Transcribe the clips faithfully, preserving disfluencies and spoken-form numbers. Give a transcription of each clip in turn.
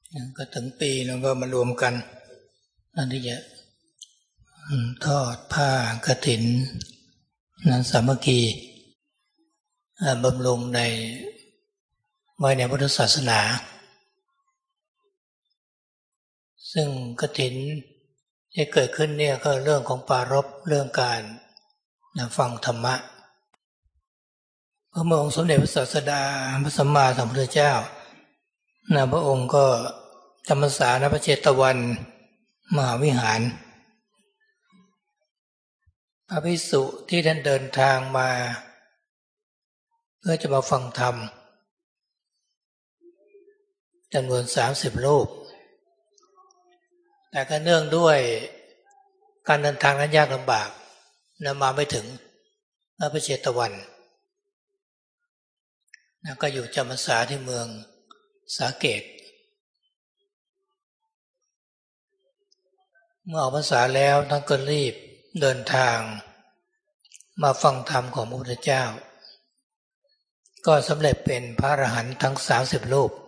ก็ถึงปีแล้วก็มารวมกันนั่นที่จะทอดผ้ากฐินนั้นสามัคคีบำรุงในไว้ในพุทธศาสนาซึ่งกฐินที่เกิดขึ้นเนี่ยก็เรื่องของปารภเรื่องการฟังธรรมะพระองค์สมเด็จพระศาสดาพระสัมมาสัมพุทธเจ้านะพระองค์ก็จำพรรษาณพระเชตวันมหาวิหารพระภิกษุที่ท่านเดินทางมาเพื่อจะมาฟังธรรมจำนวนสามสิบรูปแต่ก็เนื่องด้วยการเดินทางนั้นยากลำบากนำมาไม่ถึงพระเชตวันนะก็อยู่จำพรรษาที่เมืองสาเกตเมื่อออกพรรษาแล้วท่านก็รีบเดินทางมาฟังธรรมของพระพุทธเจ้าก็สำเร็จเป็นพระอรหันต์ทั้งสามสิบรูป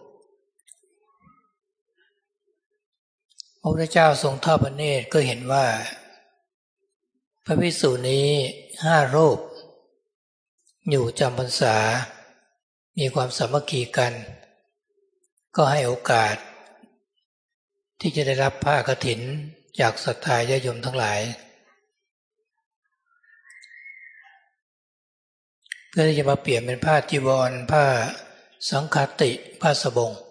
พระพุทธเจ้าทรงทอดพระเนตรก็เห็นว่าพระภิกษุนี้ห้ารูปอยู่จำพรรษามีความสามัคคีกันก็ให้โอกาสที่จะได้รับผ้ากฐินจากศรัทธาญาติโยมทั้งหลายเพื่อที่จะมาเปลี่ยนเป็นผ้าจีวรผ้าสังฆาติผ้าสบง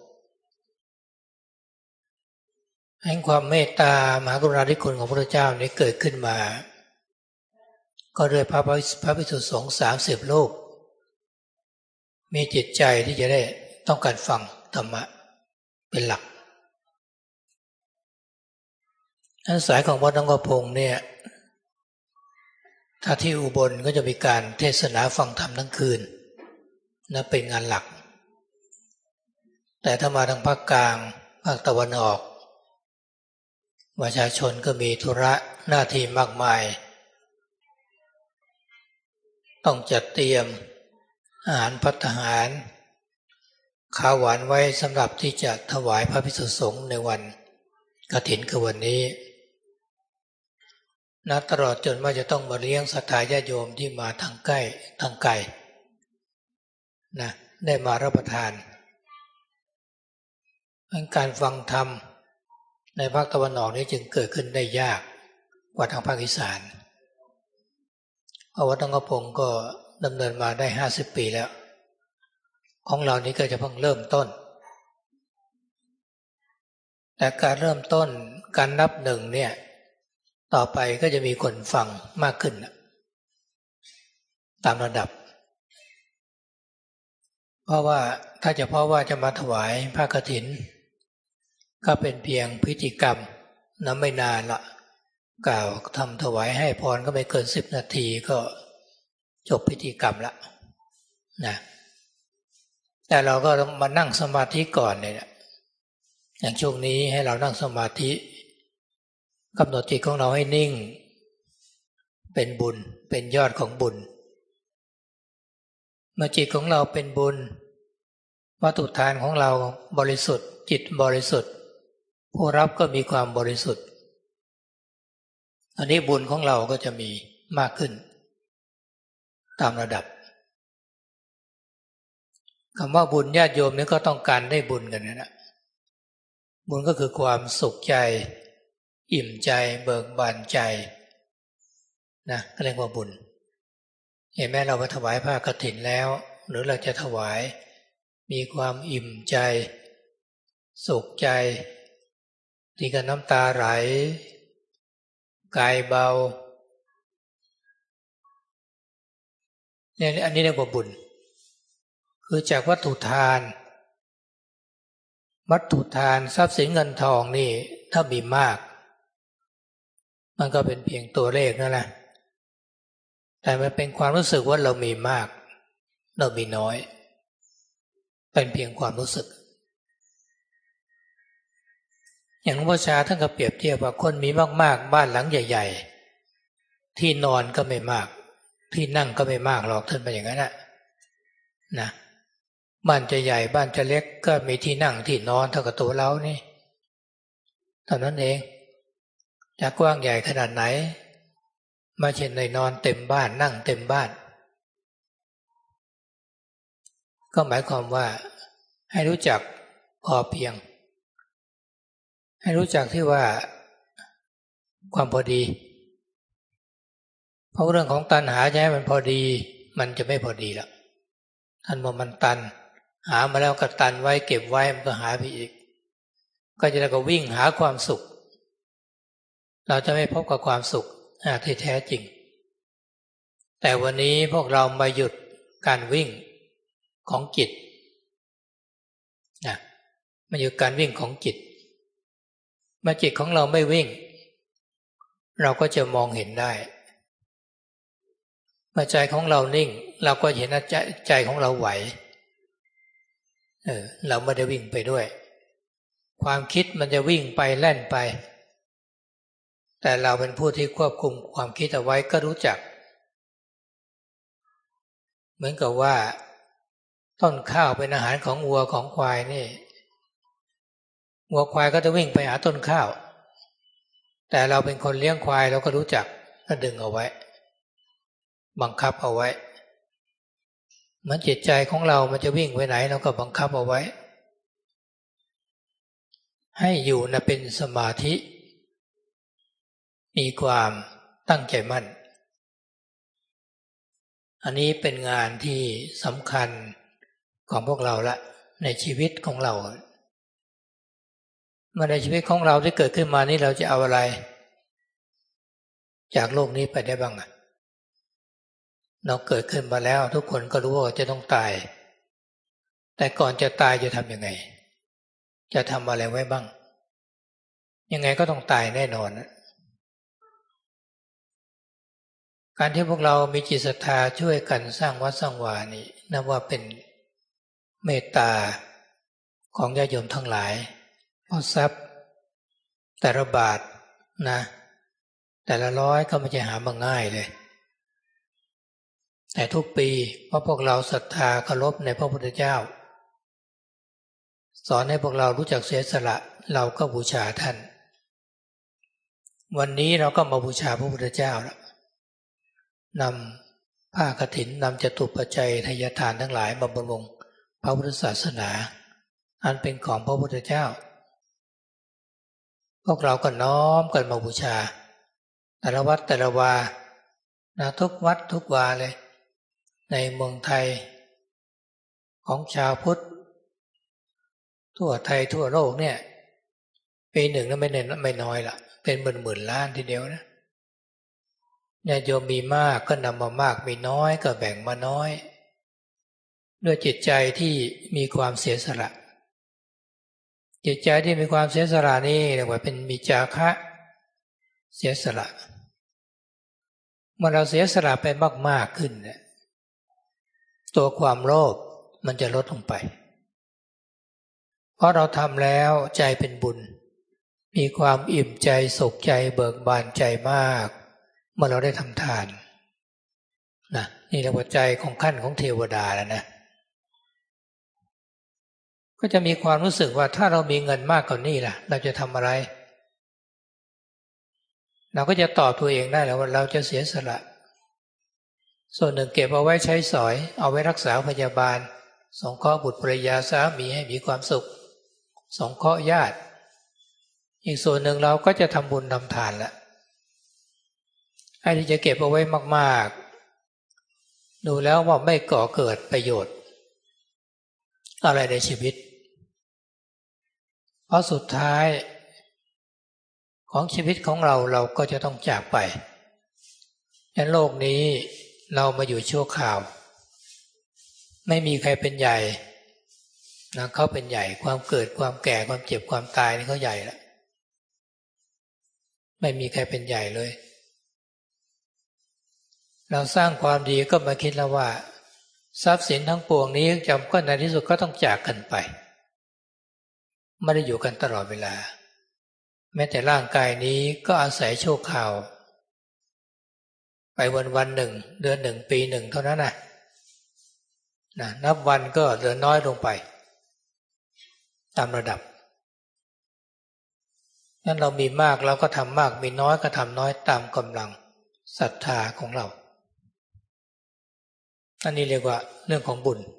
แห่งความเมตตามหากรุณาธิคุณของพระพุทธเจ้านี้เกิดขึ้นมาก็ด้วยพระพระภิกษุสงฆ์สามสิบรูปมีจิตใจที่จะได้ต้องการฟังธรรมะเป็นหลักอันสายของวัดหนองกระพงเนี่ยถ้าที่อุบลก็จะมีการเทศนาฟังธรรมทั้งคืนนะเป็นงานหลักแต่ถ้ามาทางภาคกลางภาคตะวันออกประชาชนก็มีธุระหน้าที่มากมายต้องจัดเตรียมอาหารภัตตาหารข้าวหวานไว้สำหรับที่จะถวายพระภิกษุสงฆ์ในวันกฐินคือวันนี้นับตลอดจนว่าจะต้องมาเลี้ยงศรัทธาญาติโยมที่มาทางใกล้ทางไกลนะได้มารับประทานการฟังธรรมในภาคตะวันออกนี้จึงเกิดขึ้นได้ยากกว่าทางภาคอีสานเพราะวัดหนองกระพงก็ดำเนินมาได้ห้าสิบปีแล้วของเรานี้ก็จะเพิ่งเริ่มต้นแต่การเริ่มต้นการนับหนึ่งเนี่ยต่อไปก็จะมีคนฟังมากขึ้นตามระดับเพราะว่าถ้าจะเพราะว่าจะมาถวายผ้ากฐินก็เป็นเพียงพิธีกรรมนั้นไม่นานละกล่าวทำถวายให้พรก็ไม่เกินสิบนาทีก็จบพิธีกรรมละนะแต่เราก็ต้องมานั่งสมาธิก่อนเนี่ยอย่างช่วงนี้ให้เรานั่งสมาธิกำหนดจิตของเราให้นิ่งเป็นบุญเป็นยอดของบุญเมื่อจิตของเราเป็นบุญวัตถุทานของเราบริสุทธิ์จิตบริสุทธิ์ผู้รับก็มีความบริสุทธิ์อันนี้บุญของเราก็จะมีมากขึ้นตามระดับคำว่าบุญญาติโยมนี่ก็ต้องการได้บุญกันนะบุญก็คือความสุขใจอิ่มใจเบิกบานใจนะเรียกว่าบุญเห็นไหมเราไปถวายผ้ากฐินแล้วหรือเราจะถวายมีความอิ่มใจสุขใจที่กับน้ำตาไหลกายเบาเนี่ยอันนี้เรียกว่าบุญคือจากวัตถุทานวัตถุทานทรัพย์สินเงินทองนี่ถ้ามีมากมันก็เป็นเพียงตัวเลขนั่นแหละแต่มันเป็นความรู้สึกว่าเรามีมากเรามีน้อยเป็นเพียงความรู้สึกอย่างหลวงพ่อชาท่านก็เปรียบเทียบว่าคนมีมากๆบ้านหลังใหญ่ๆที่นอนก็ไม่มากที่นั่งก็ไม่มากหรอกท่านเป็นอย่างนั้นนะนะบ้านจะใหญ่บ้านจะเล็กก็มีที่นั่งที่นอนเท่ากับตัวเรานี่เท่านั้นเองจะกว้างใหญ่ขนาดไหนไม่ใช่ในนอนเต็มบ้านนั่งเต็มบ้านก็หมายความว่าให้รู้จักพอเพียงให้รู้จักที่ว่าความพอดีเพราะเรื่องของตัณหาจะให้มันพอดีมันจะไม่พอดีแล้วท่านบอกมันตันหามาแล้วก็ตันไว้เก็บไว้มันก็หาไปอีกก็จะแล้วก็วิ่งหาความสุขเราจะไม่พบกับความสุขที่แท้จริงแต่วันนี้พวกเรามาหยุดการวิ่งของจิตนะมาหยุดการวิ่งของจิตเมื่อจิตของเราไม่วิ่งเราก็จะมองเห็นได้เมื่อใจของเรานิ่งเราก็เห็นว่าใจใจของเราไหวเออเราไม่ได้วิ่งไปด้วยความคิดมันจะวิ่งไปแล่นไปแต่เราเป็นผู้ที่ควบคุมความคิดเอาไว้ก็รู้จักเหมือนกับว่าต้นข้าวเป็นอาหารของวัวของควายนี่วัวควายก็จะวิ่งไปหาต้นข้าวแต่เราเป็นคนเลี้ยงควายเราก็รู้จักก็ดึงเอาไว้บังคับเอาไว้เหมือนจิตใจของเรามันจะวิ่งไปไหนเราก็บังคับเอาไว้ให้อยู่นะเป็นสมาธิมีความตั้งใจมั่นอันนี้เป็นงานที่สำคัญของพวกเราละในชีวิตของเราเมื่อในชีวิตของเราที่เกิดขึ้นมานี้เราจะเอาอะไรจากโลกนี้ไปได้บ้างอะเราเกิดขึ้นมาแล้วทุกคนก็รู้ว่าจะต้องตายแต่ก่อนจะตายจะทำยังไงจะทำอะไรไว้บ้างยังไงก็ต้องตายแน่นอนการที่พวกเรามีจิตศรัทธาช่วยกันสร้างวัดสร้างวานี่นับว่าเป็นเมตตาของญาติโยมทั้งหลายเพราะทรัพย์แต่ละบาทนะแต่ละร้อยก็ไม่ใช่หามาง่ายเลยแต่ทุกปีเพราะพวกเราศรัทธาเคารพในพระพุทธเจ้าสอนให้พวกเรารู้จักเสียสละเราก็บูชาท่านวันนี้เราก็มาบูชาพระพุทธเจ้าแล้วนำผ้ากฐินนำจตุปัจจัยทายทานทั้งหลายมาบำรุงพระพุทธศาสนาอันเป็นของพระพุทธเจ้าพวกเราก็น้อมกันมาบูชาแต่ละวัดแต่ละวานะทุกวัดทุกวาเลยในเมืองไทยของชาวพุทธทั่วไทยทั่วโลกเนี่ยปีหนึ่งนั้นไม่เน้นไม่น้อยละเป็นหมื่นหมื่นล้านทีเดียวนะญาติโยมมีมากก็นำมามากมีน้อยก็แบ่งมาน้อยด้วยจิตใจที่มีความเสียสละจิตใจที่มีความเสียสละนี่เรียกว่าเป็นมีจาคะเสียสละเมื่อเราเสียสละไปมากๆขึ้นเนี่ยตัวความโลภมันจะลดลงไปเพราะเราทำแล้วใจเป็นบุญมีความอิ่มใจสุขใจเบิกบานใจมากเมื่อเราได้ทำทานนะนี่เรียกว่าใจของขั้นของเทวดาแล้วนะก็จะมีความรู้สึกว่าถ้าเรามีเงินมากกว่านี้ล่ะเราจะทำอะไรเราก็จะตอบตัวเองได้แล้วว่าเราจะเสียสละส่วนหนึ่งเก็บเอาไว้ใช้สอยเอาไว้รักษาพยาบาลสงเคราะห์บุตรภรรยาสามีให้มีความสุขสงเคราะห์ญาติอีกส่วนหนึ่งเราก็จะทำบุญทำทานละไอ้ที่จะเก็บเอาไว้มากๆดูแล้วว่าไม่ก่อเกิดประโยชน์อะไรในชีวิตเพราะสุดท้ายของชีวิตของเราเราก็จะต้องจากไปในโลกนี้เรามาอยู่ชั่วคราวไม่มีใครเป็นใหญ่นะเขาเป็นใหญ่ความเกิดความแก่ความเจ็บความตายนี่เขาใหญ่แล้วไม่มีใครเป็นใหญ่เลยเราสร้างความดีก็มาคิดแล้วว่าทรัพย์สินทั้งปวงนี้จำก็ในที่สุดก็ต้องจากกันไปไม่ได้อยู่กันตลอดเวลาแม้แต่ร่างกายนี้ก็อาศัยชั่วคราวไปวันวันหนึ่งเดือนหนึ่งปีหนึ่งเท่านั้นนะนะนับวันก็เหลือน้อยลงไปตามระดับนั้นเรามีมากเราก็ทำมากมีน้อยก็ทำน้อยตามกำลังศรัทธาของเราอันนี้เรียกว่าเรื่องของบุญ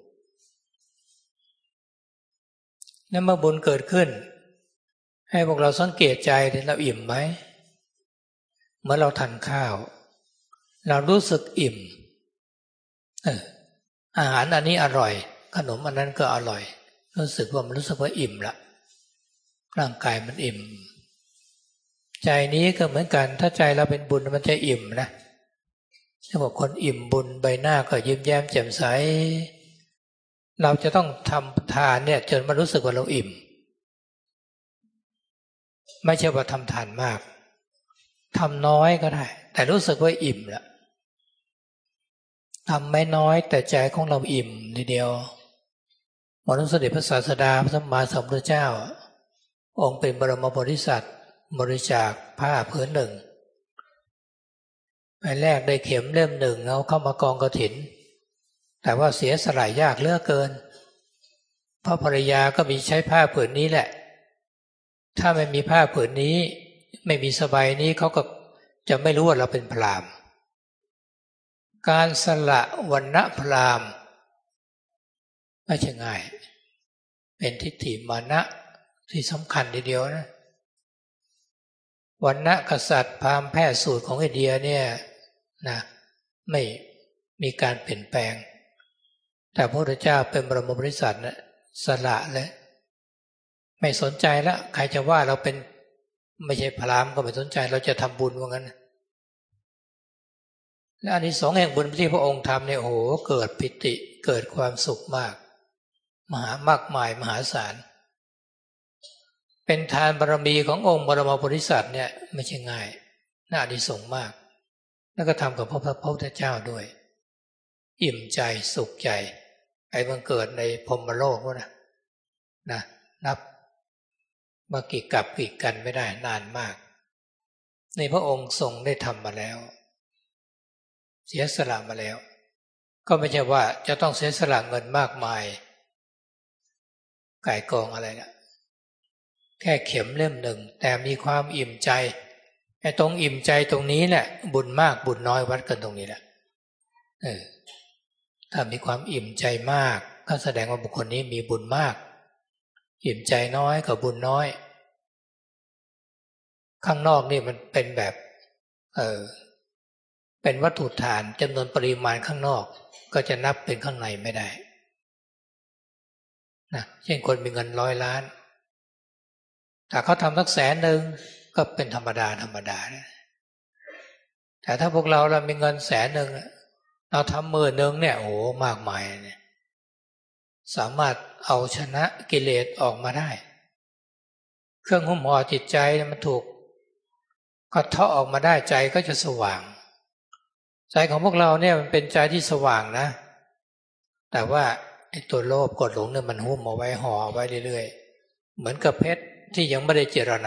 แล้วเมื่อบุญเกิดขึ้นให้พวกเราสังเกตใจเราอิ่มไหมเมื่อเราทานข้าวเรารู้สึกอิ่มเอออาหารอันนี้อร่อยขนมอันนั้นก็อร่อยรู้สึกว่ามันรู้สึกว่าอิ่มละร่างกายมันอิ่มใจนี้ก็เหมือนกันถ้าใจเราเป็นบุญมันจะอิ่มนะถ้าบอกคนอิ่มบุญใบหน้าก็ยิ้มแย้มแจ่มใสเราจะต้องทำทานเนี่ยจนมันรู้สึกว่าเราอิ่มไม่ใช่ว่าทำทานมากทำน้อยก็ได้แต่รู้สึกว่าอิ่มละทำไม่น้อยแต่ใจของเราอิ่มทีเดียวหมอนุสเสด็จพระศาสดาพระสัมมาสัมพุทธเจ้าองค์เป็นบรมโพธิสัตว์บริจาคผ้าผืนหนึ่งไปแรกได้เข็มเล่มหนึ่งเอาเข้ามากองกฐินแต่ว่าเสียสละยากเหลือเกินเพราะภรรยาก็มีใช้ผ้าผืนนี้แหละถ้าไม่มีผ้าผืนนี้ไม่มีสบายนี้เขาก็จะไม่รู้ว่าเราเป็นพราหมณ์การสละวรรณะพราหมณ์ไม่ใช่ง่ายเป็นทิฏฐิมานะที่สำคัญทีเดียวนะวรรณะกษัตริย์พราหมณ์แพทย์สูตรของอินเดียเนี่ยนะไม่มีการเปลี่ยนแปลงแต่พระพุทธเจ้าเป็นบรมโพธิสัตว์นะสละเลยไม่สนใจแล้วใครจะว่าเราเป็นไม่ใช่พราหมณ์ก็ไม่สนใจเราจะทำบุญว่างั้นและอานิสงส์แห่งบุญที่พระองค์ทำเนี่ยโอ้โหเกิดปิติเกิดความสุขมากมหามากมายมหาศาลเป็นทานบารมีขององค์บรมโพธิสัตว์เนี่ยไม่ใช่ง่ายน่าอานิสงส์มากแล้วก็ทำกับพระพุทธเจ้าด้วยอิ่มใจสุขใจไอ้บังเกิดในพรหมโลกวะนะนะนับมากี่กับกี่กันไม่ได้นานมากในพระองค์ทรงได้ทำมาแล้วเสียสละมาแล้วก็ไม่ใช่ว่าจะต้องเสียสละเงินมากมายไก่กองอะไรนะแค่เข็มเล่มหนึ่งแต่มีความอิ่มใจไอ้ตรงอิ่มใจตรงนี้แหละบุญมากบุญน้อยวัดกันตรงนี้แหละเออถ้ามีความอิ่มใจมากก็แสดงว่าบุคคลนี้มีบุญมากอิ่มใจน้อยกับบุญน้อยข้างนอกนี่มันเป็นแบบเออเป็นวัตถุฐานจำนวนปริมาณข้างนอกก็จะนับเป็นข้างในไม่ได้นะเช่นคนมีเงินร้อยล้านถ้าเขาทำสักแสนหนึ่งก็เป็นธรรมดาธรรมดานะแต่ถ้าพวกเราเรามีเงินแสนหนึ่งเราทำหมื่นหนึ่งเนี่ยโอ้มากมายเนี่ยสามารถเอาชนะกิเลสออกมาได้เครื่องหุ้มห่อจิตใจมันถูกกัดเทาะออกมาได้ใจก็จะสว่างใจของพวกเราเนี่ยมันเป็นใจที่สว่างนะแต่ว่าไอ้ตัวโลภกดหลงเนี่ยมันหุ้มเอาไว้ห่อเอาไว้เรื่อยๆเหมือนกับเพชรที่ยังไม่ได้เจรไน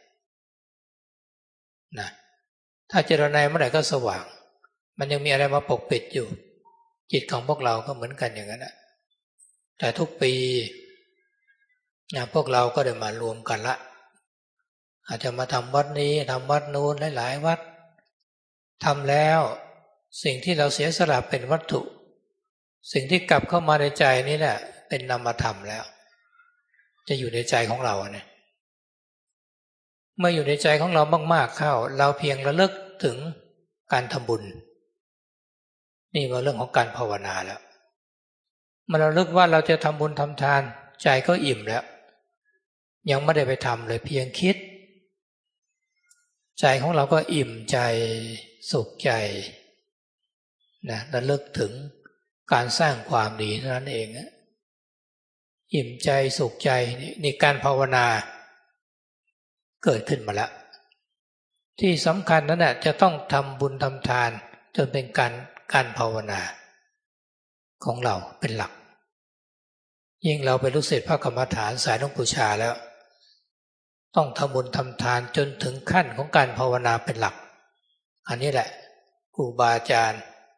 นะถ้าเจรไนเมื่อไหร่ก็สว่างมันยังมีอะไรมาปกปิดอยู่จิตของพวกเราก็เหมือนกันอย่างนั้นนะแต่ทุกปีนะพวกเราก็ได้มารวมกันละอาจจะมาทำวัดนี้ทำวัดนู้นหลายๆวัดทำแล้วสิ่งที่เราเสียสละเป็นวัตถุสิ่งที่กลับเข้ามาในใจนี่แหละเป็นนามธรรมแล้วจะอยู่ในใจของเราเนี่ยเมื่ออยู่ในใจของเรามากๆเข้าเราเพียงระลึกถึงการทำบุญนี่เป็นเรื่องของการภาวนาแล้วมันระลึกว่าเราจะทำบุญทำทานใจก็อิ่มแล้วยังไม่ได้ไปทำเลยเพียงคิดใจของเราก็อิ่มใจสุขใจนะระลึกถึงการสร้างความดีเท่านั้นเองนะอิ่มใจสุขใจนี่การภาวนาเกิดขึ้นมาแล้วที่สำคัญนั้นน่ะจะต้องทำบุญทำทานจนเป็นการการภาวนาของเราเป็นหลักยิ่งเราเป็นลูกศิษย์พระกรรมฐานสายหลวงปู่ชาแล้วต้องทำบุญทำทานจนถึงขั้นของการภาวนาเป็นหลักอันนี้แหละครูบาอาจารย์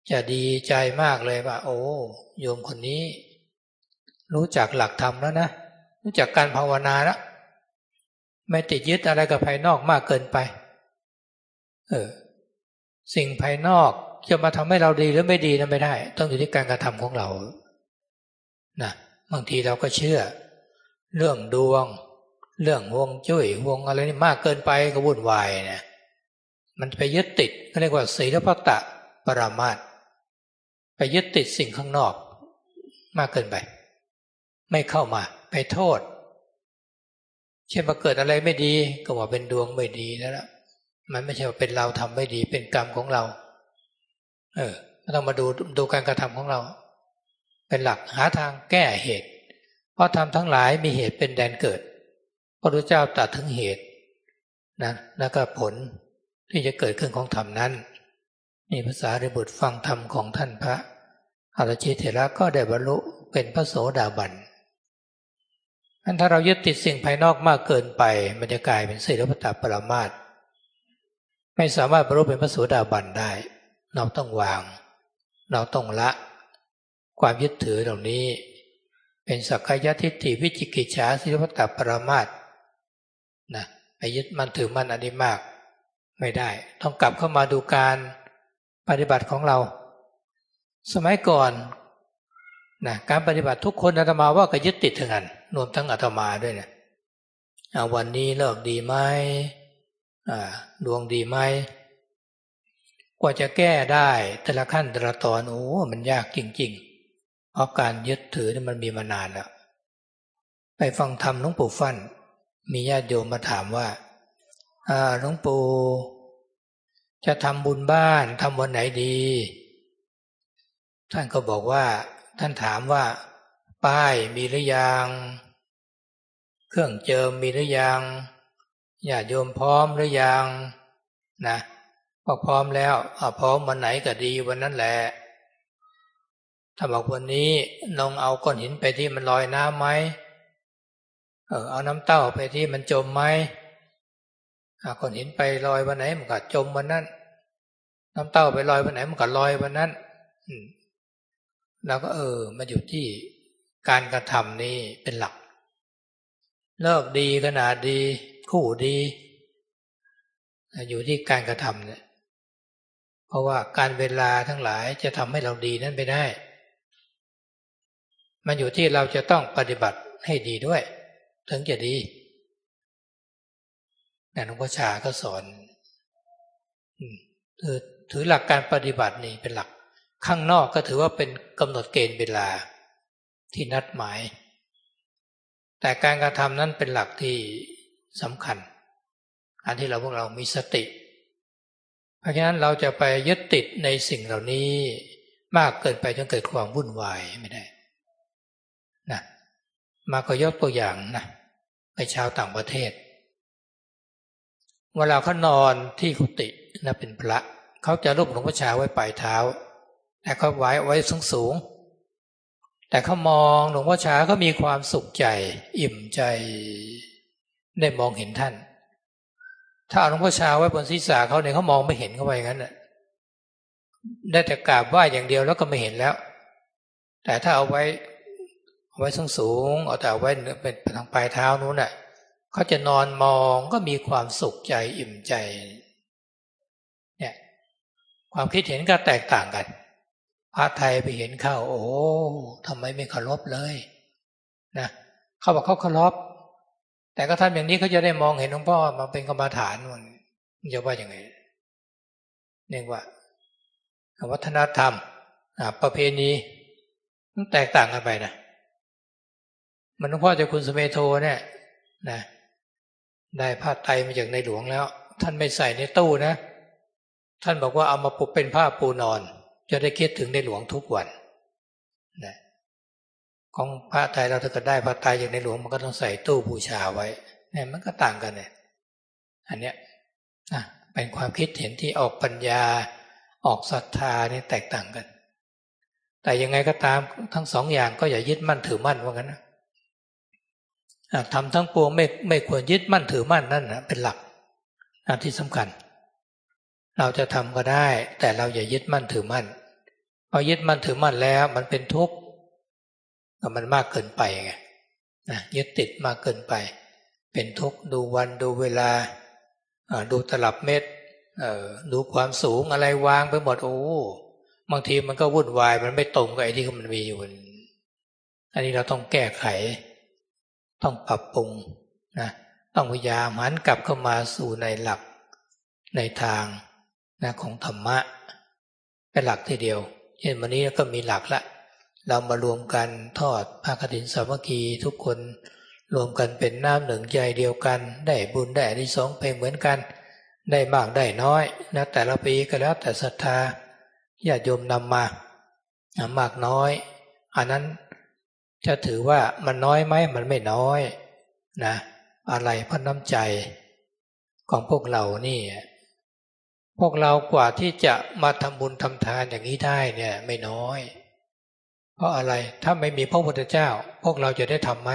จะดีใจมากเลยว่าโอ้โยมคนนี้รู้จักหลักธรรมแล้วนะรู้จักการภาวนาแล้วไม่ติดยึดอะไรกับภายนอกมากเกินไปเออสิ่งภายนอกจะมาทำให้เราดีหรือไม่ดีนั้นไม่ได้ต้องอยู่ที่การกระทำของเรานะบางทีเราก็เชื่อเรื่องดวงเรื่องฮวงจุ้ยฮวงอะไรนี่มากเกินไปก็วุ่นวายนะมันไปยึดติดก็เรียกว่าศีลพัตตปรามาสไปยึดติดสิ่งข้างนอกมากเกินไปไม่เข้ามาไปโทษเช่นมาเกิดอะไรไม่ดีก็ว่าเป็นดวงไม่ดีแล้วล่ะมันไม่ใช่ว่าเป็นเราทำไม่ดีเป็นกรรมของเราเออต้องมาดูดูการกระทำของเราเป็นหลักหาทางแก้เหตุเพราะธรรมทั้งหลายมีเหตุเป็นแดนเกิดพระพุทธเจ้าตรัสถึงเหตุนะแล้วก็ผลที่จะเกิดขึ้นของธรรมนั้นนี่ภาษาริบุตรฟังธรรมของท่านพระอรชิเถระก็ได้บรรลุเป็นพระโสดาบันอันถ้าเรายึดติดสิ่งภายนอกมากเกินไปมันจะกลายเป็นศีลพัตตปรามาสไม่สามารถบรรลุเป็นพระโสดาบันได้เราต้องวางเราต้องละความยึดถือเหล่านี้เป็นสักกายทิฏฐิวิจิกิจฉาศีลพัตตปรามาสนะไปยึดมั่นถือมั่นอันนี้มากไม่ได้ต้องกลับเข้ามาดูการปฏิบัติของเราสมัยก่อนนะการปฏิบัติทุกคนอาตมาว่าก็ยึดติดทั้งนั้นรวมทั้งอาตมาด้วยนะวันนี้เลิกดีไหมดวงดีไหมกว่าจะแก้ได้แต่ละขั้นแต่ละตอนโอ้มันยากจริงๆเพราะการยึดถือนี่มันมีมานานแล้วไปฟังธรรมหลวงปู่ฟั่นมีญาติโยมมาถามว่าหลวงปู่จะทำบุญบ้านทำวันไหนดีท่านก็บอกว่าท่านถามว่าป้ายมีหรือยังเครื่องเจิมมีหรือยังญาติโยมพร้อมหรือยังนะพอพร้อมแล้วเอาพร้อมวันไหนก็ดีวันนั้นแหละถ้าบอกวันนี้ลองเอาก้อนหินไปที่มันลอยน้ำไหมเออเอาน้ำเต้าไปที่มันจมไหมเอาก้อนหินไปลอยวันไหนมันก็จมวันนั้นน้ำเต้าไปลอยวันไหนมันก็ลอยวันนั้นแล้วก็เออมาอยู่ที่การกระทำนี่เป็นหลักเลิกดีขนาดดีคู่ดีอยู่ที่การกระทำเนี่ยเพราะว่าการเวลาทั้งหลายจะทำให้เราดีนั้นไม่ได้มันอยู่ที่เราจะต้องปฏิบัติให้ดีด้วยถึงจะดีหลวงพ่อชาก็สอนถือถือหลักการปฏิบัตินี่เป็นหลักข้างนอกก็ถือว่าเป็นกำหนดเกณฑ์เวลาที่นัดหมายแต่การกระทำนั้นเป็นหลักที่สำคัญอันที่เราพวกเรามีสติเพราะฉะนั้นเราจะไปยึดติดในสิ่งเหล่านี้มากเกินไปจนเกิดความวุ่นวายไม่ได้นะมาก็ยกตัวอย่างนะไปชาวต่างประเทศเวลาเขานอนที่กุฏินะเป็นพระเขาจะรูปหลวงพ่อชาไว้ปลายเท้าแต่เขาไว้ไว้สูงสูงแต่เขามองหลวงพ่อชาเขามีความสุขใจอิ่มใจได้มองเห็นท่านถ้าเอาหลวงพ่อชาไว้บนศีรษะเขาเนี่ยเขามองไม่เห็นเขาไปงั้นน่ะได้แต่กราบไหว้อย่างเดียวแล้วก็ไม่เห็นแล้วแต่ถ้าเอาไว้เอาไว้สูงสูงเอาแต่เอาไว้เป็นทางปลายเท้านู้นน่ะเขาจะนอนมองก็มีความสุขใจอิ่มใจเนี่ยความคิดเห็นก็แตกต่างกันพระไทยไปเห็นเข้าโอ้ทำไมไม่เคารพเลยนะเขาบอกเขาเคารพแต่ก็ทำอย่างนี้เขาจะได้มองเห็นหลวงพ่อมาเป็นกรรมฐานมันจะว่าอย่างไงเรียกว่าวัฒนธรรมประเพณีมันแตกต่างกันไปนะมันหลวงพ่อเจ้าคุณสุเมโทเนี่ยนะได้ผ้าไตรมาจากในหลวงแล้วท่านไม่ใส่ในตู้นะท่านบอกว่าเอามาปุบเป็นผ้าปูนอนจะได้คิดถึงในหลวงทุกวันนะของพระไทยเราถ้าเกิดได้ผ้าไตรจากในหลวงมันก็ต้องใส่ตู้บูชาไว้เนี่ยมันก็ต่างกันเนี่ยอันเนี้ยอ่ะเป็นความคิดเห็นที่ออกปัญญาออกศรัทธานี่แตกต่างกันแต่ยังไงก็ตามทั้งสองอย่างก็อย่ายึดมั่นถือมั่นว่างั้นนะทำทั้งปวงไม่ไม่ควรยึดมั่นถือมั่นนั่นนะเป็นหลักอันที่สำคัญเราจะทำก็ได้แต่เราอย่ายึดมั่นถือมั่นอยึดมั่นถือมั่นแล้วมันเป็นทุกข์มันมากเกินไปไงนะยึดติดมากเกินไปเป็นทุกข์ดูวันดูเวลาดูตลับเม็ดดูความสูงอะไรวางไปหมดโอ้บางทีมันก็วุ่นวายมันไม่ตรงกับไอ้ที่มันมีอยู่อันนี้เราต้องแก้ไขต้องปรับปรุงนะต้องพยายามหันกลับเข้ามาสู่ในหลักในทางนะของธรรมะเป็นหลักทีเดียวเช่นวันนี้ก็มีหลักละเรามารวมกันทอดผ้ากฐินสามัคคีทุกคนรวมกันเป็นน้ำหนึ่งใจเดียวกันได้บุญได้อานิสงส์ไปเหมือนกันได้มากได้น้อยนะแต่ละปีก็แล้วแต่ศรัทธาญาติโยมนำมามากน้อยอันนั้นจะถือว่ามันน้อยไหมมันไม่น้อยนะอะไรเพราะน้ำใจของพวกเรานี่พวกเรากว่าที่จะมาทำบุญทำทานอย่างนี้ได้เนี่ยไม่น้อยเพราะอะไรถ้าไม่มีพระพุทธเจ้าพวกเราจะได้ทำไหม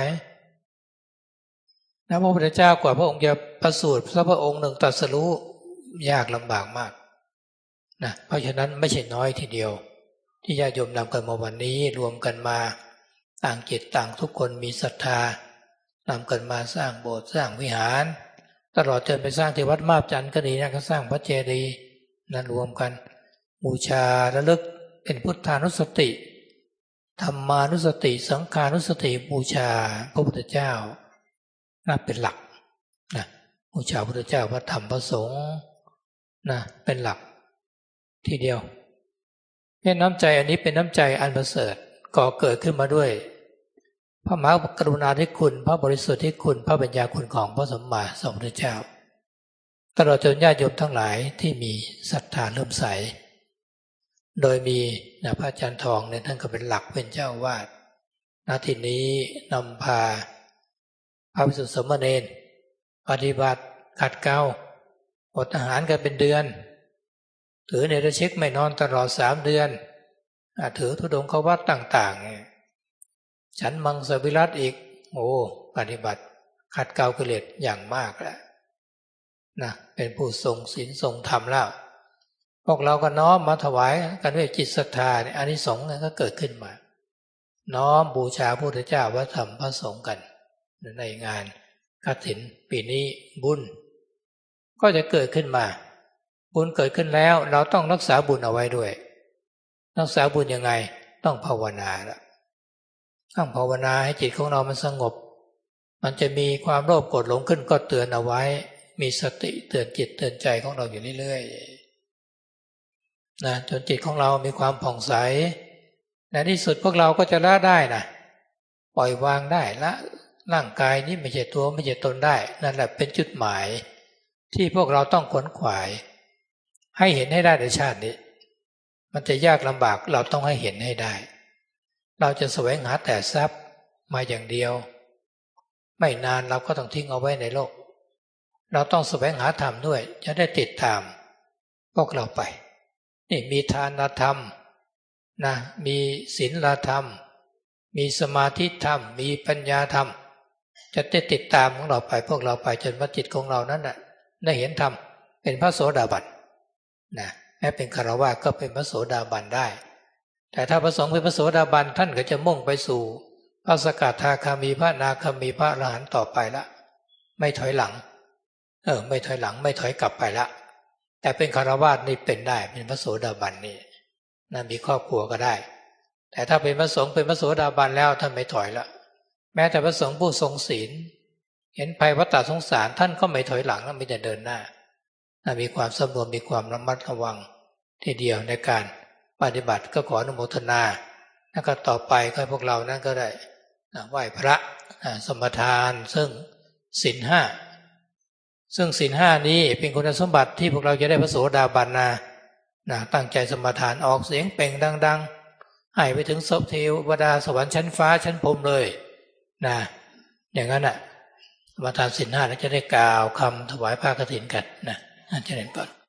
นะพระพุทธเจ้ากว่าพระองค์จะประสูติพระองค์หนึ่งตรัสรู้ยากลำบากมากนะเพราะฉะนั้นไม่ใช่น้อยทีเดียวที่ญาติโยมนำกันมาวันนี้รวมกันมาต่างจิตต่างทุกคนมีศรัทธานำกันมาสร้างโบสถ์สร้างวิหารตลอดจนไปสร้างที่วัดมาบจันทร์ก็ดีนะก็สร้างพระเจดีย์นั้นรวมกันบูชาระลึกเป็นพุทธานุสติธรรมานุสติสังฆานุสติบูชาพระพุทธเจ้าน่าเป็นหลักนะบูชาพระพุทธเจ้าพระธรรมพระสงฆ์นะเป็นหลักทีเดียวแค่น้ำใจอันนี้เป็นน้ำใจอันประเสริฐก่อเกิดขึ้นมาด้วยพระมหากรุณาธิคุณพระบริสุทธิ์ที่คุณพระปัญญาคุณของพระสัมมาสัมพุทธเจ้าตลอดจนญาติโยมทั้งหลายที่มีศรัทธาเลื่อมใสโดยมีนะพระอาจารย์ทองเนี่ยท่านก็เป็นหลักเป็นเจ้าวาดณที่นี้นำพาพระภิกษุสามเณรปฏิบัติขัดเกลาอดอาหารกันเป็นเดือนถือเนรชิกไม่นอนตลอดสามเดือนถือธุดงควัตรต่างๆฉันมังสวิรัติอีกโอ้ปฏิบัติขัดเกลากิเลสอย่างมากแล้วนะเป็นผู้ทรงศีลทรงธรรมแล้วพวกเราก็น้อมมาถวายกันด้วยจิตศรัทธาเนี่ยอานิสงส์ก็เกิดขึ้นมาน้อมบูชาพระพุทธเจ้าพระธรรมพระสงฆ์กันในงานกฐินปีนี้บุญก็จะเกิดขึ้นมาบุญเกิดขึ้นแล้วเราต้องรักษาบุญเอาไว้ด้วยรักษาบุญยังไงต้องภาวนาละต้องภาวนาให้จิตของเรามันสงบมันจะมีความโลภโกรธหลงขึ้นก็เตือนเอาไว้มีสติเตือนจิตเตือนใจของเราอยู่เรื่อยๆนะจนจิตของเรามีความผ่องใสในที่สุดพวกเราก็จะละได้นะปล่อยวางได้ละร่างกายนี้ไม่ใช่ตัวไม่ใช่ตนได้นั่นแหละเป็นจุดหมายที่พวกเราต้องขวนขวายให้เห็นให้ได้ในชาตินี้มันจะยากลำบากเราต้องให้เห็นให้ได้เราจะแสวงหาแต่ทรัพย์มาอย่างเดียวไม่นานเราก็ต้องทิ้งเอาไว้ในโลกเราต้องแสวงหาธรรมด้วยจะได้ติดตามพวกเราไปนี่มีทานธรรมนะมีศีลธรรมมีสมาธิธรรมมีปัญญาธรรมจะได้ติดตามของเราไปพวกเราไปจนว่าจิตของเรานั้นน่ะได้เห็นธรรมเป็นพระโสดาบันนะแม้เป็นฆราวาสก็เป็นพระโสดาบันได้แต่ถ้าประสงค์เป็นพระโสดาบันท่านก็จะมุ่งไปสู่พระสกทาคามีพระนาคามีพระอรหันต์ต่อไปละไม่ถอยหลังเออไม่ถอยหลังไม่ถอยกลับไปละแต่เป็นฆราวาสนี่เป็นได้เป็นพระโสดาบันนี่นะมีครอบครัวก็ได้แต่ถ้าเป็นพระสงฆ์เป็นพระโสดาบันแล้วท่านไม่ถอยละแม้แต่พระสงฆ์ผู้ทรงศีลเห็นภัยวัฏสงสารท่านก็ไม่ถอยหลังแล้วมีแต่เดินหน้ามีความสำรวมมีความระมัดระวังทีเดียวในการปฏิบัติก็ขออนุโมทนาแล้วก็ต่อไปก็พวกเรานั้นก็ได้ไหว้พระสมทานซึ่งศีลห้าซึ่งศีลห้านี้เป็นคุณสมบัติที่พวกเราจะได้พระโสดาบันนะนะตั้งใจสมทานออกเสียงเปล่งดังๆให้ไปถึงศพเทวดาสวรรค์ชั้นฟ้าชั้นพรหมเลยนะอย่างนั้นน่ะสมทานศีลห้าแล้วจะได้กล่าวคำถวายผ้ากฐินกันนะอาจารย์ก่อน